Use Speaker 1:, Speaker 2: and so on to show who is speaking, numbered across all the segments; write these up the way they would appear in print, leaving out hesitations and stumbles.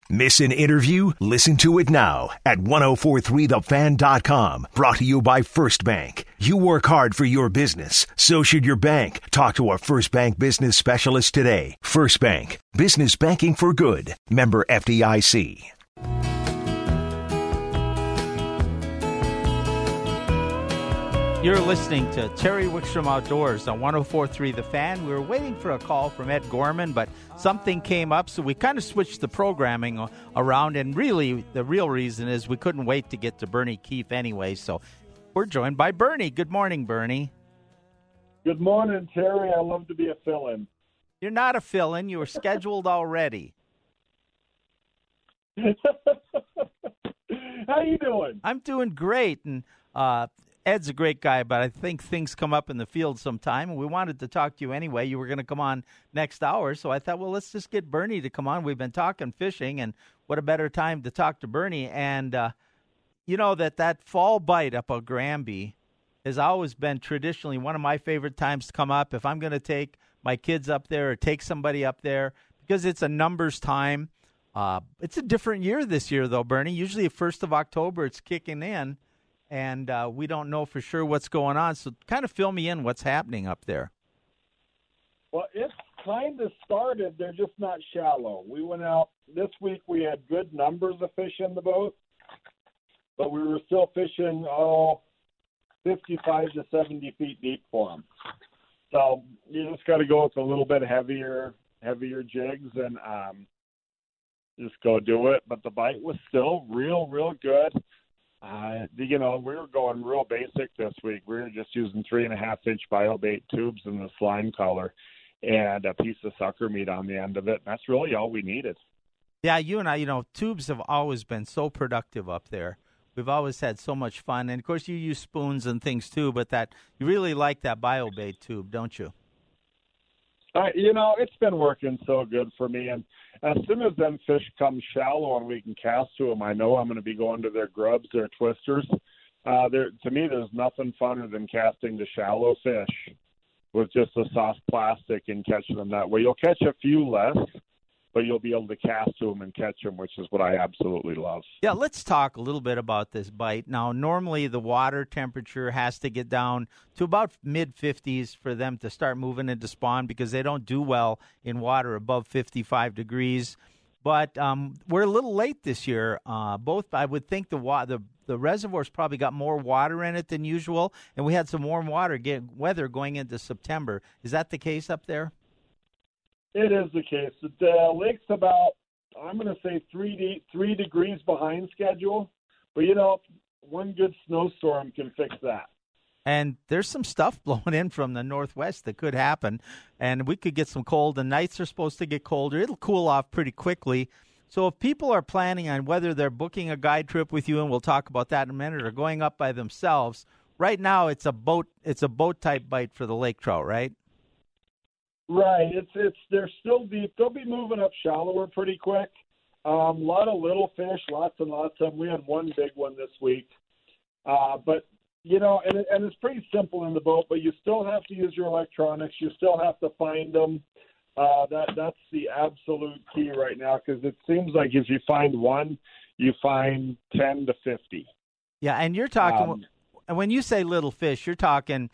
Speaker 1: Miss an interview? Listen to it now at 1043thefan.com. Brought to you by First Bank. You work hard for your business. So should your bank. Talk to a First Bank business specialist today. First Bank. Business banking for good. Member FDIC.
Speaker 2: You're listening to Terry Wickstrom Outdoors on 104.3 The Fan. We were waiting for a call from Ed Gorman, but something came up, so we kind of switched the programming around. And really, the real reason is we couldn't wait to get to Bernie Keefe anyway, so we're joined by Bernie. Good morning, Bernie.
Speaker 3: Good morning, Terry. I love to be a fill-in.
Speaker 2: You're not a fill-in. You were scheduled already.
Speaker 3: How you doing?
Speaker 2: I'm doing great, and Ed's a great guy, but I think things come up in the field sometime, and we wanted to talk to you anyway. You were going to come on next hour, so I thought, well, let's just get Bernie to come on. We've been talking fishing, and what a better time to talk to Bernie. And you know that fall bite up at Granby has always been traditionally one of my favorite times to come up. If I'm going to take my kids up there or take somebody up there, because it's a numbers time. It's a different year this year, though, Bernie. Usually 1st of October it's kicking in. And we don't know for sure what's going on. So kind of fill me in what's happening up there.
Speaker 3: Well, it's kind of started. They're just not shallow. We went out this week. We had good numbers of fish in the boat, but we were still fishing 55 to 70 feet deep for them. So you just got to go with a little bit heavier jigs and just go do it. But the bite was still real good. We were going real basic this week. We were just using 3.5-inch BioBait tubes in the slime color and a piece of sucker meat on the end of it. And that's really all we needed.
Speaker 2: Yeah, you and I, tubes have always been so productive up there. We've always had so much fun. And, of course, you use spoons and things, too, but you really like that BioBait tube, don't you?
Speaker 3: It's been working so good for me. And as soon as them fish come shallow and we can cast to them, I know I'm going to be going to their grubs, their twisters. To me, there's nothing funner than casting to shallow fish with just a soft plastic and catching them that way. You'll catch a few less, but you'll be able to cast to them and catch them, which is what I absolutely love.
Speaker 2: Yeah, let's talk a little bit about this bite. Now, normally the water temperature has to get down to about mid-50s for them to start moving into spawn because they don't do well in water above 55 degrees. But we're a little late this year. I would think the reservoir's probably got more water in it than usual, and we had some warm weather going into September. Is that the case up there?
Speaker 3: It is the case. The lake's about, I'm going to say, 3 degrees behind schedule. But, one good snowstorm can fix that.
Speaker 2: And there's some stuff blowing in from the northwest that could happen. And we could get some cold. The nights are supposed to get colder. It'll cool off pretty quickly. So if people are planning on whether they're booking a guide trip with you, and we'll talk about that in a minute, or going up by themselves, right now it's a boat-type bite for the lake trout, right?
Speaker 3: Right. They're still deep. They'll be moving up shallower pretty quick. A lot of little fish, lots and lots of them. We had one big one this week. But, and it's pretty simple in the boat, but you still have to use your electronics. You still have to find them. That's the absolute key right now because it seems like if you find one, you find 10 to 50.
Speaker 2: Yeah, and you're talking, when you say little fish, you're talking,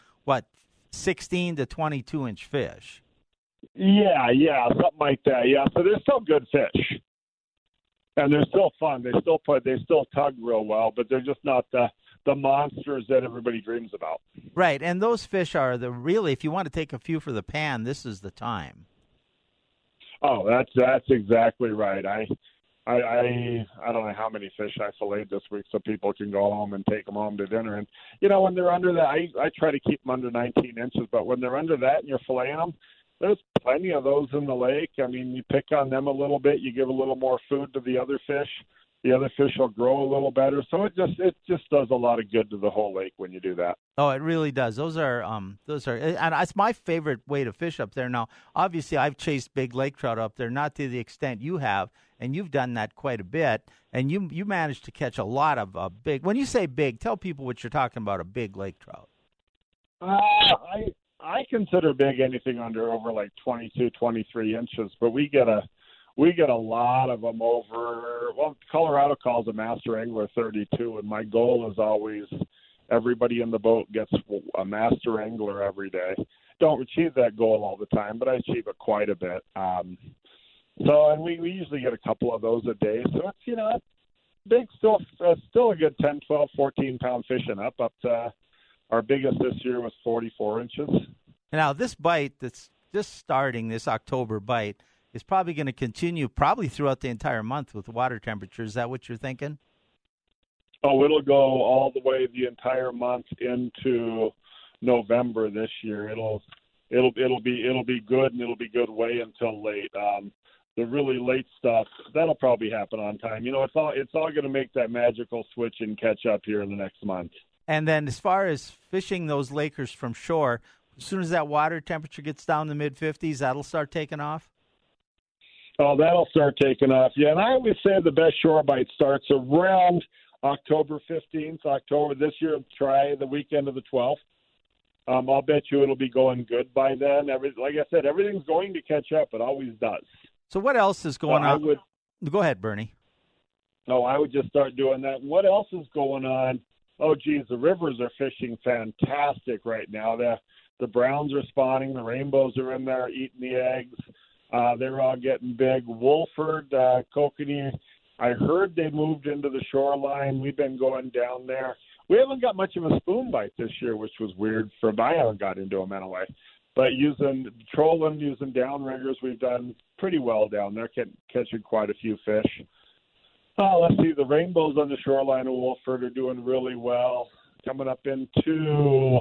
Speaker 2: 16 to 22-inch fish?
Speaker 3: Yeah, something like that. Yeah, so they're still good fish, and they're still fun. They still tug real well, but they're just not the monsters that everybody dreams about.
Speaker 2: Right, and those fish are if you want to take a few for the pan, this is the time. Oh,
Speaker 3: that's exactly right. I don't know how many fish I filleted this week, so people can go home and take them home to dinner. And when they're under that, I try to keep them under 19 inches. But when they're under that and you're filleting them, there's plenty of those in the lake. I mean, you pick on them a little bit, you give a little more food to the other fish. The other fish will grow a little better. So it just does a lot of good to the whole lake when you do that.
Speaker 2: Oh, it really does. Those are, and it's my favorite way to fish up there. Now, obviously, I've chased big lake trout up there, not to the extent you have, and you've done that quite a bit. And you managed to catch a lot of big. When you say big, tell people what you're talking about. A big lake trout.
Speaker 3: I consider big anything over like 22, 23 inches, but we get a we get a lot of them over. Well, Colorado calls a master angler 32, and my goal is always everybody in the boat gets a master angler every day. Don't achieve that goal all the time, but I achieve it quite a bit. And we usually get a couple of those a day. So it's, big, still a good 10, 12, 14-pound fishing up to our biggest this year was 44 inches.
Speaker 2: Now, this bite that's just starting, this October bite, is probably going to continue probably throughout the entire month with water temperature. Is that what you're thinking?
Speaker 3: Oh, it'll go all the way the entire month into November this year. It'll be good, and it'll be good way until late. The really late stuff, that'll probably happen on time. It's all going to make that magical switch and catch up here in the next month.
Speaker 2: And then as far as fishing those Lakers from shore, as soon as that water temperature gets down to the mid-50s, that'll start taking off?
Speaker 3: Oh, that'll start taking off, yeah. And I always say the best shore bite starts around October 15th. This year, try the weekend of the 12th. I'll bet you it'll be going good by then. Like I said, everything's going to catch up. It always does.
Speaker 2: So what else is going on? Go ahead, Bernie.
Speaker 3: No, I would just start doing that. What else is going on? Oh, geez, the rivers are fishing fantastic right now. The browns are spawning. The rainbows are in there eating the eggs. They're all getting big. Wolford, Kokanee, I heard they moved into the shoreline. We've been going down there. We haven't got much of a spoon bite this year, which was weird. I haven't got into them anyway. But using downriggers, we've done pretty well down there, catching quite a few fish. Let's see, the rainbows on the shoreline of Wolford are doing really well. Coming up into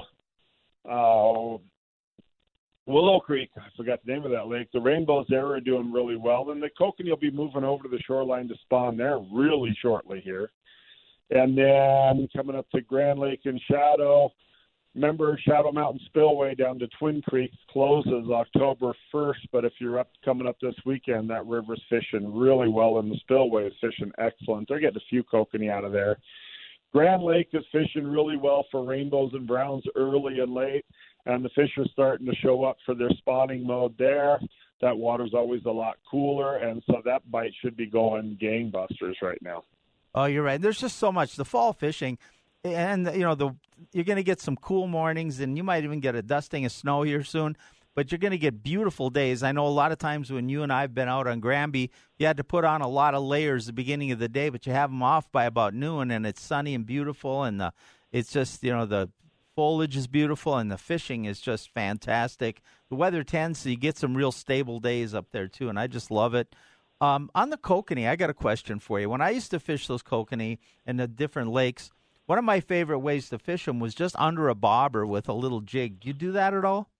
Speaker 3: Willow Creek, I forgot the name of that lake. The rainbows there are doing really well. And the Kokanee will be moving over to the shoreline to spawn there really shortly here. And then coming up to Grand Lake and Shadow. Remember, Shadow Mountain Spillway down to Twin Creeks closes October 1st, but if you're coming up this weekend, that river's fishing really well, and the spillway is fishing excellent. They're getting a few kokanee out of there. Grand Lake is fishing really well for rainbows and browns early and late, and the fish are starting to show up for their spawning mode there. That water's always a lot cooler, and so that bite should be going gangbusters right now.
Speaker 2: Oh, you're right. There's just so much. The fall fishing, and you're going to get some cool mornings, and you might even get a dusting of snow here soon, but you're going to get beautiful days. I know a lot of times when you and I have been out on Granby, you had to put on a lot of layers at the beginning of the day, but you have them off by about noon, and it's sunny and beautiful, and it's just, the foliage is beautiful, and the fishing is just fantastic. The weather tends, so you get some real stable days up there, too, and I just love it. On the kokanee, I got a question for you. When I used to fish those kokanee in the different lakes, one of my favorite ways to fish them was just under a bobber with a little jig. Do you do that at all?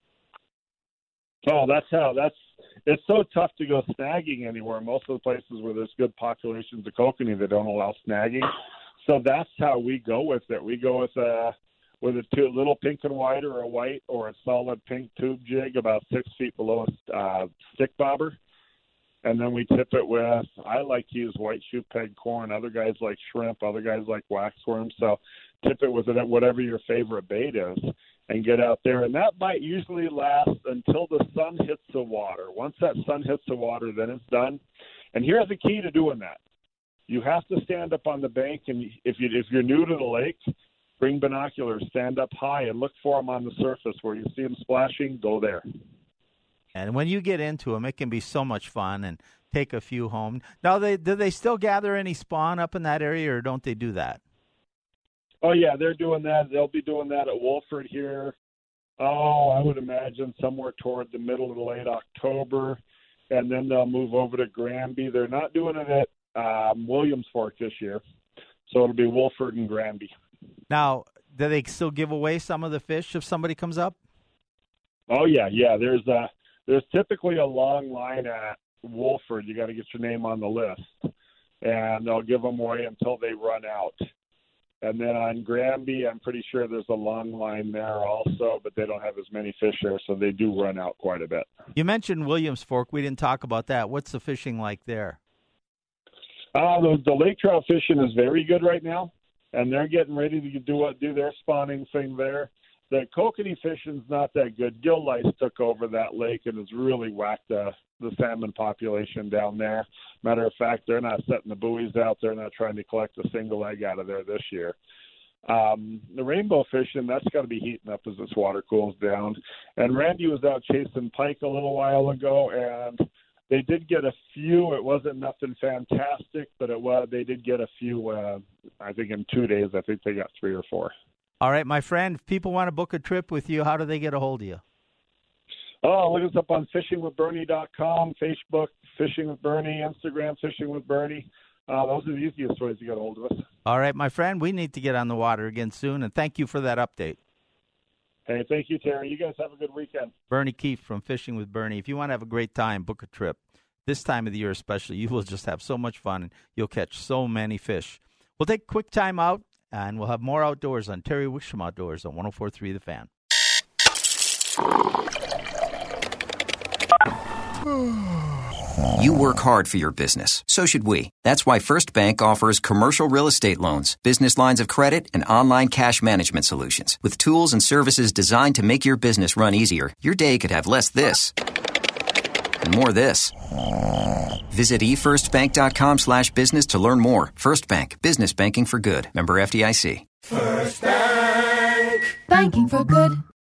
Speaker 3: Oh, it's so tough to go snagging anywhere. Most of the places where there's good populations of kokanee, they don't allow snagging. So that's how we go with it. We go with a little pink and white or a white or a solid pink tube jig about 6 feet below a stick bobber. And then we tip it with, I like to use white shoe peg corn. Other guys like shrimp. Other guys like waxworms. So tip it with whatever your favorite bait is and get out there. And that bite usually lasts until the sun hits the water. Once that sun hits the water, then it's done. And here's the key to doing that. You have to stand up on the bank, and if you're new to the lake, bring binoculars, stand up high, and look for them on the surface. Where you see them splashing, go there.
Speaker 2: And when you get into them, it can be so much fun and take a few home. Now, do they still gather any spawn up in that area, or don't they do that?
Speaker 3: Oh, yeah, they're doing that. They'll be doing that at Wolford here. Oh, I would imagine somewhere toward the middle to late October, and then they'll move over to Granby. They're not doing it at Williams Fork this year, so it'll be Wolford and Granby.
Speaker 2: Now, do they still give away some of the fish if somebody comes up?
Speaker 3: Oh, yeah. There's typically a long line at Wolford. You got to get your name on the list, and they'll give them away until they run out. And then on Granby, I'm pretty sure there's a long line there also, but they don't have as many fish there, so they do run out quite a bit.
Speaker 2: You mentioned Williams Fork. We didn't talk about that. What's the fishing like there?
Speaker 3: The lake trout fishing is very good right now, and they're getting ready to do their spawning thing there. The kokanee fishing's not that good. Gill lice took over that lake and has really whacked the salmon population down there. Matter of fact, they're not setting the buoys out. They're not trying to collect a single egg out of there this year. The rainbow fishing, that's got to be heating up as this water cools down. And Randy was out chasing pike a little while ago, and they did get a few. It wasn't nothing fantastic, but they did get a few, I think in 2 days, I think they got 3 or 4.
Speaker 2: All right, my friend, if people want to book a trip with you, how do they get a hold of you?
Speaker 3: Oh, look us up on fishingwithbernie.com, Facebook, Fishing with Bernie, Instagram, Fishing with Bernie. Those are the easiest ways to get a hold of us.
Speaker 2: All right, my friend, we need to get on the water again soon, and thank you for that update.
Speaker 3: Hey, thank you, Terry. You guys have a good weekend.
Speaker 2: Bernie Keefe from Fishing with Bernie. If you want to have a great time, book a trip. This time of the year especially, you will just have so much fun, and you'll catch so many fish. We'll take a quick time out, and we'll have more outdoors on Terry Wickstrom Outdoors on 104.3 The Fan.
Speaker 4: You work hard for your business. So should we. That's why First Bank offers commercial real estate loans, business lines of credit, and online cash management solutions. With tools and services designed to make your business run easier, your day could have less this and more this. Visit efirstbank.com/business to learn more. First Bank. Business banking for good. Member FDIC.
Speaker 5: First Bank. Banking for good.